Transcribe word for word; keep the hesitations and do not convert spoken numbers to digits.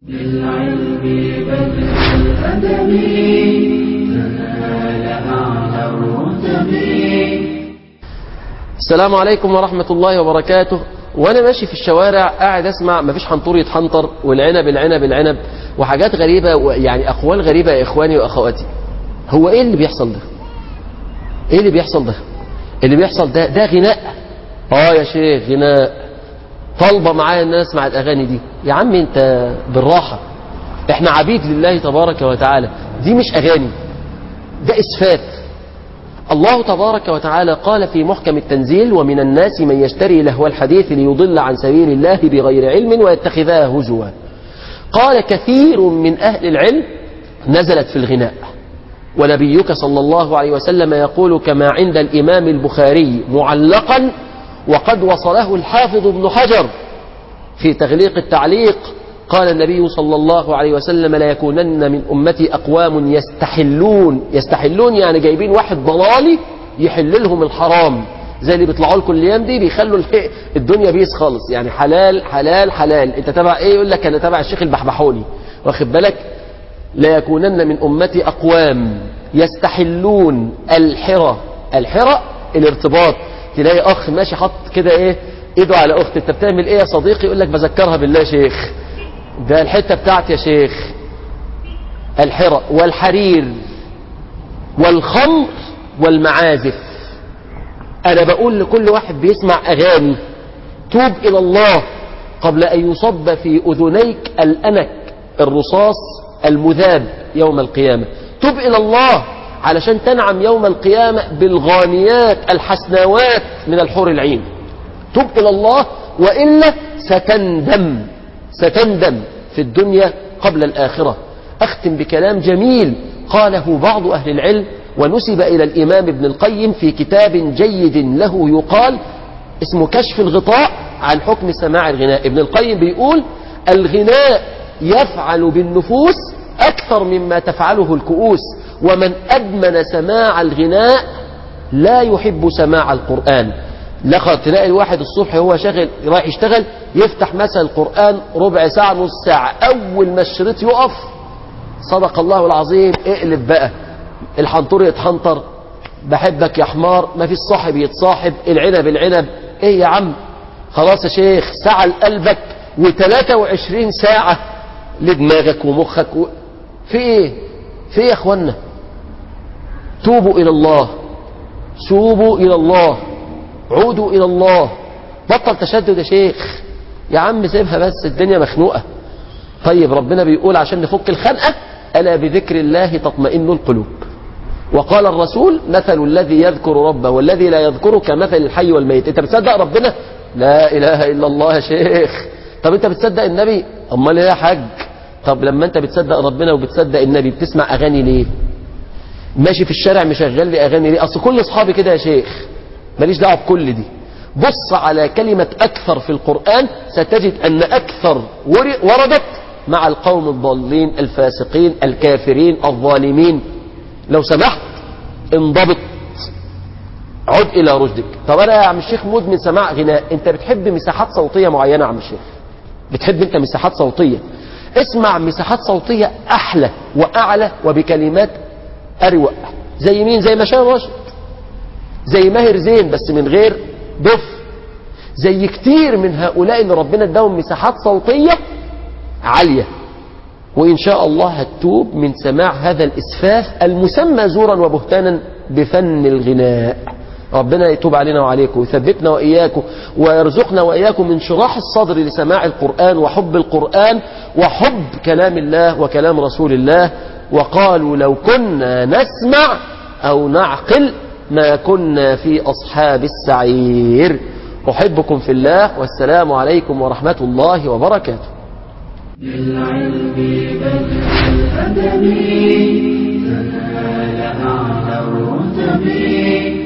بالعلم بذل الأدب تنال أعلى الرتب. السلام عليكم ورحمة الله وبركاته. وانا ماشي في الشوارع قاعد اسمع مفيش حنطور يتحنطر والعنب العنب العنب وحاجات غريبة، يعني اقوال غريبة يا اخواني واخواتي. هو ايه اللي بيحصل ده؟ ايه اللي بيحصل ده؟ اللي بيحصل ده ده غناء. اه يا شيخ غناء، طالبة معايا الناس اسمع الاغاني دي. يا عم انت بالراحة، احنا عبيد لله تبارك وتعالى، دي مش اغاني، ده اسفاف. الله تبارك وتعالى قال في محكم التنزيل: ومن الناس من يشتري لهو الحديث ليضل عن سبيل الله بغير علم ويتخذها هزوا. قال كثير من أهل العلم نزلت في الغناء. ونبيك صلى الله عليه وسلم يقول كما عند الإمام البخاري معلقا، وقد وصله الحافظ ابن حجر في تغليق التعليق، قال النبي صلى الله عليه وسلم: لا يكونن من أمتي أقوام يستحلون. يستحلون يعني جايبين واحد ضلالي يحل لهم الحرام، زي اللي بيطلعوا لكم الايام دي بيخلوا الدنيا بيس خالص، يعني حلال حلال حلال. انت تبع ايه؟ يقول لك انا تبع الشيخ البحبحوني، واخد بالك؟ لا يكونن من أمتي أقوام يستحلون الحرى. الحرى الارتباط. تلاقي أخ ماشي حط كده ايه ايده على أخت، انت بتعمل ايه يا صديقي؟ يقول لك بذكرها بالله يا شيخ، ده الحتة بتاعتي يا شيخ. الحرى والحرير والخمر والمعازف. أنا بقول لكل واحد بيسمع أغاني: توب إلى الله قبل أن يصب في أذنيك الأنك الرصاص المذاب يوم القيامة. توب إلى الله علشان تنعم يوم القيامة بالغانيات الحسناوات من الحور العين. توب إلى الله وإلا ستندم، ستندم في الدنيا قبل الآخرة. أختم بكلام جميل قاله بعض أهل العلم ونسب إلى الإمام ابن القيم في كتاب جيد له يقال اسمه كشف الغطاء عن حكم سماع الغناء. ابن القيم بيقول: الغناء يفعل بالنفوس أكثر مما تفعله الكؤوس، ومن أدمن سماع الغناء لا يحب سماع القرآن. لقد تلاقي الواحد الصبح هو شغل رايح يشتغل يفتح مثلا القرآن ربع ساعة نص ساعة، أول ما الشريط يقف صدق الله العظيم اقلب بقى، الحنطور يتحنطر، بحبك يا حمار، ما في الصاحب يتصاحب، العنب العنب. ايه يا عم خلاص يا شيخ، ساعة لقلبك وثلاثة وعشرين ساعة لدماغك ومخك و... في ايه في ايه يا اخوانا؟ توبوا الى الله، توبوا الى الله، عودوا الى الله، بطل تشدد يا شيخ. يا عم سيبها بس، الدنيا مخنوقة. طيب ربنا بيقول عشان نفك الخنقة: ألا بذكر الله تطمئن القلوب. وقال الرسول: مثل الذي يذكر ربه والذي لا يذكره كمثل الحي والميت. انت بتصدق ربنا؟ لا اله الا الله يا شيخ. طب انت بتصدق النبي؟ امال ايه يا حاج؟ طب لما انت بتصدق ربنا وبتصدق النبي بتسمع اغاني ليه؟ ماشي في الشارع مشغل لي اغاني ليه؟ اصل كل اصحابي كده يا شيخ، ماليش دعوه بكل دي. بص على كلمة أكثر في القرآن ستجد أن أكثر وردت مع القوم الضالين الفاسقين الكافرين الظالمين. لو سمحت انضبط، عد إلى رشدك. طب أنا يا عم الشيخ مدمن سماع غناء. أنت بتحب مساحات صوتية معينة يا عم الشيخ؟ بتحب أنت مساحات صوتية؟ اسمع مساحات صوتية أحلى وأعلى وبكلمات أروق. زي مين؟ زي مشاهير رشد، زي ماهر زين بس من غير دف، زي كتير من هؤلاء اللي ربنا اداهم مساحات صوتية عالية. وإن شاء الله هتتوب من سماع هذا الإسفاف المسمى زورا وبهتانا بفن الغناء. ربنا يتوب علينا وعليكم ويثبتنا وإياكم ويرزقنا وإياكم من شراح الصدر لسماع القرآن وحب القرآن وحب كلام الله وكلام رسول الله. وقالوا لو كنا نسمع أو نعقل ما كنا في أصحاب السعير. أحبكم في الله، والسلام عليكم ورحمة الله وبركاته. بالعلم بذل الأدب تنال أعلى الرتب.